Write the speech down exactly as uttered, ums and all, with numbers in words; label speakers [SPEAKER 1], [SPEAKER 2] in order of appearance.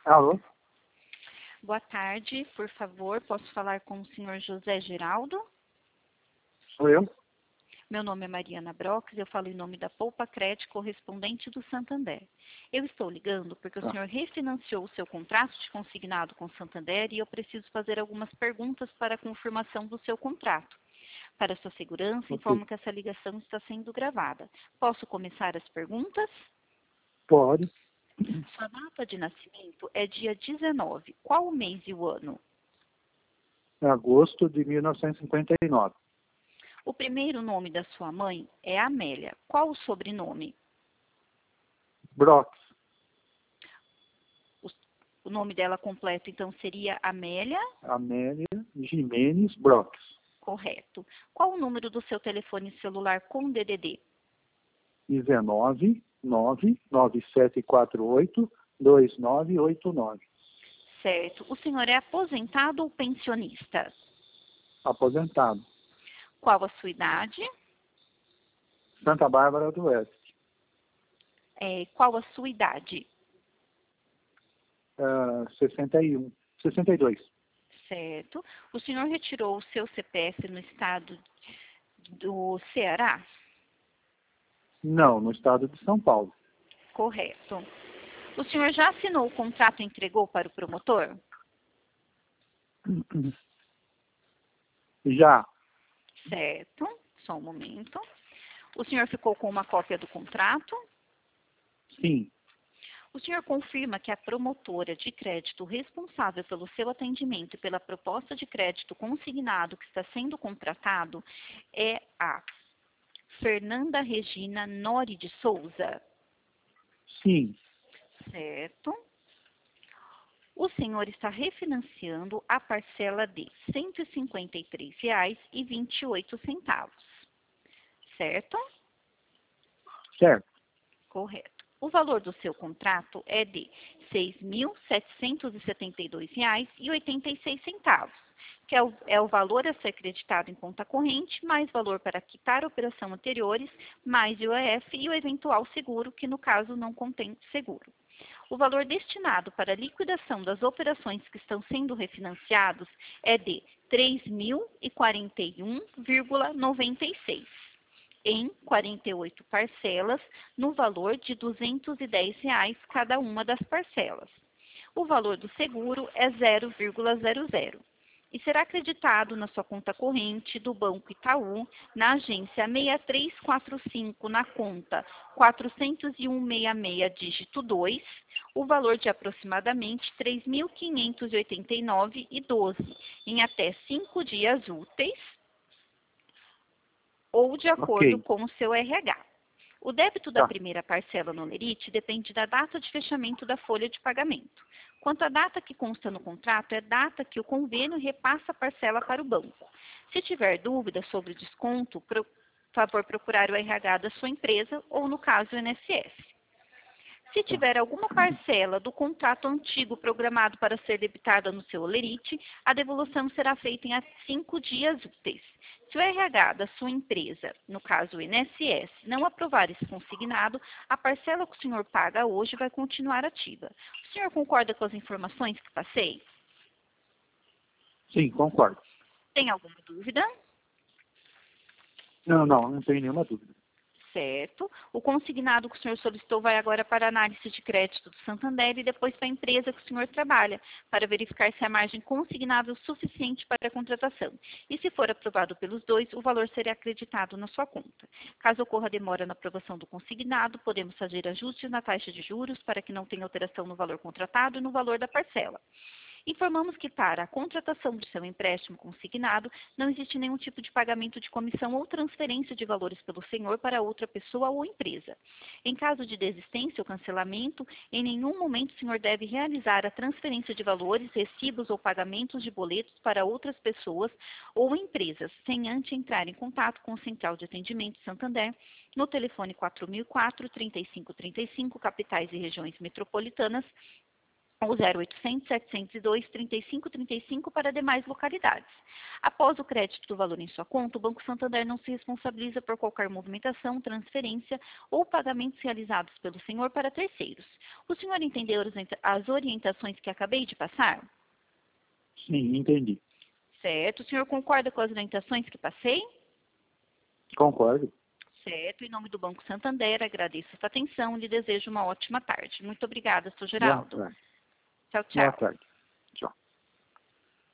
[SPEAKER 1] Alô?
[SPEAKER 2] Boa tarde, por favor, posso falar com o senhor José Geraldo?
[SPEAKER 1] Sou eu?
[SPEAKER 2] Meu nome é Mariana Brox, eu falo em nome da Poupa Crédito correspondente do Santander. Eu estou ligando porque o
[SPEAKER 1] Tá.
[SPEAKER 2] senhor refinanciou o seu contrato de consignado com o Santander e eu preciso fazer algumas perguntas para a confirmação do seu contrato. Para sua segurança,
[SPEAKER 1] Ok.
[SPEAKER 2] informo que essa ligação está sendo gravada. Posso começar as perguntas?
[SPEAKER 1] Pode.
[SPEAKER 2] Sua data de nascimento é dia dezenove. Qual o mês e o ano?
[SPEAKER 1] Agosto de mil novecentos e cinquenta e nove.
[SPEAKER 2] O primeiro nome da sua mãe é Amélia. Qual o sobrenome?
[SPEAKER 1] Brox.
[SPEAKER 2] O, o nome dela completo, então, seria Amélia?
[SPEAKER 1] Amélia Jimenez Brox.
[SPEAKER 2] Correto. Qual o número do seu telefone celular com D D D?
[SPEAKER 1] dezenove, nove, nove sete quatro oito, dois nove oito nove.
[SPEAKER 2] Certo. O senhor é aposentado ou pensionista?
[SPEAKER 1] Aposentado.
[SPEAKER 2] Qual a sua idade?
[SPEAKER 1] Santa Bárbara do Oeste.
[SPEAKER 2] É, qual a sua idade?
[SPEAKER 1] Uh, sessenta e um. sessenta e dois.
[SPEAKER 2] Certo. O senhor retirou o seu C P F no estado do Ceará?
[SPEAKER 1] Não, no estado de São Paulo.
[SPEAKER 2] Correto. O senhor já assinou o contrato e entregou para o promotor?
[SPEAKER 1] Já.
[SPEAKER 2] Certo. Só um momento. O senhor ficou com uma cópia do contrato?
[SPEAKER 1] Sim.
[SPEAKER 2] O senhor confirma que a promotora de crédito responsável pelo seu atendimento e pela proposta de crédito consignado que está sendo contratado é a Fernanda Regina Nori de Souza?
[SPEAKER 1] Sim.
[SPEAKER 2] Certo. O senhor está refinanciando a parcela de cento e cinquenta e três reais e vinte e oito centavos. Certo?
[SPEAKER 1] Certo.
[SPEAKER 2] Correto. O valor do seu contrato é de seis mil setecentos e setenta e dois reais e oitenta e seis centavos, que é o, é o valor a ser creditado em conta corrente, mais valor para quitar a operação anteriores, mais I O F e o eventual seguro, que no caso não contém seguro. O valor destinado para a liquidação das operações que estão sendo refinanciados é de três mil e quarenta e um vírgula noventa e seis. Em quarenta e oito parcelas, no valor de duzentos e dez reais cada uma das parcelas. O valor do seguro é zero vírgula zero zero e será acreditado na sua conta corrente do Banco Itaú, na agência seis três quatro cinco, na conta quatrocentos e um sessenta e seis, dígito dois, o valor de aproximadamente três mil quinhentos e oitenta e nove reais e doze centavos, em até cinco dias úteis, ou de acordo
[SPEAKER 1] Ok.
[SPEAKER 2] com o seu R H. O débito da
[SPEAKER 1] Tá.
[SPEAKER 2] primeira parcela no Olerite depende da data de fechamento da folha de pagamento. Quanto à data que consta no contrato, é data que o convênio repassa a parcela para o banco. Se tiver dúvida sobre o desconto, por favor procurar o R H da sua empresa ou, no caso, o I N S S. Se tiver alguma parcela do contrato antigo programado para ser debitada no seu Olerite, a devolução será feita em cinco dias úteis. Se o R H da sua empresa, no caso o I N S S, não aprovar esse consignado, a parcela que o senhor paga hoje vai continuar ativa. O senhor concorda com as informações que passei?
[SPEAKER 1] Sim, concordo.
[SPEAKER 2] Tem alguma dúvida?
[SPEAKER 1] Não, não, não tenho nenhuma dúvida.
[SPEAKER 2] Certo. O consignado que o senhor solicitou vai agora para a análise de crédito do Santander e depois para a empresa que o senhor trabalha, para verificar se a margem consignável é suficiente para a contratação. E se for aprovado pelos dois, o valor será acreditado na sua conta. Caso ocorra demora na aprovação do consignado, podemos fazer ajustes na taxa de juros para que não tenha alteração no valor contratado e no valor da parcela. Informamos que para a contratação do seu empréstimo consignado, não existe nenhum tipo de pagamento de comissão ou transferência de valores pelo senhor para outra pessoa ou empresa. Em caso de desistência ou cancelamento, em nenhum momento o senhor deve realizar a transferência de valores, recibos ou pagamentos de boletos para outras pessoas ou empresas, sem antes entrar em contato com o Central de Atendimento Santander, no telefone quatro mil e quatro, trinta e cinco trinta e cinco, capitais e regiões metropolitanas, ou zero oitocentos, setecentos e dois, trinta e cinco, trinta e cinco para demais localidades. Após o crédito do valor em sua conta, o Banco Santander não se responsabiliza por qualquer movimentação, transferência ou pagamentos realizados pelo senhor para terceiros. O senhor entendeu as orientações que acabei de passar?
[SPEAKER 1] Sim, entendi.
[SPEAKER 2] Certo. O senhor concorda com as orientações que passei?
[SPEAKER 1] Concordo.
[SPEAKER 2] Certo. Em nome do Banco Santander, agradeço a sua atenção e lhe desejo uma ótima tarde. Muito obrigada, senhor
[SPEAKER 1] Boa
[SPEAKER 2] Geraldo.
[SPEAKER 1] tarde.
[SPEAKER 2] Tchau,
[SPEAKER 1] Boa
[SPEAKER 2] tchau.
[SPEAKER 1] tarde.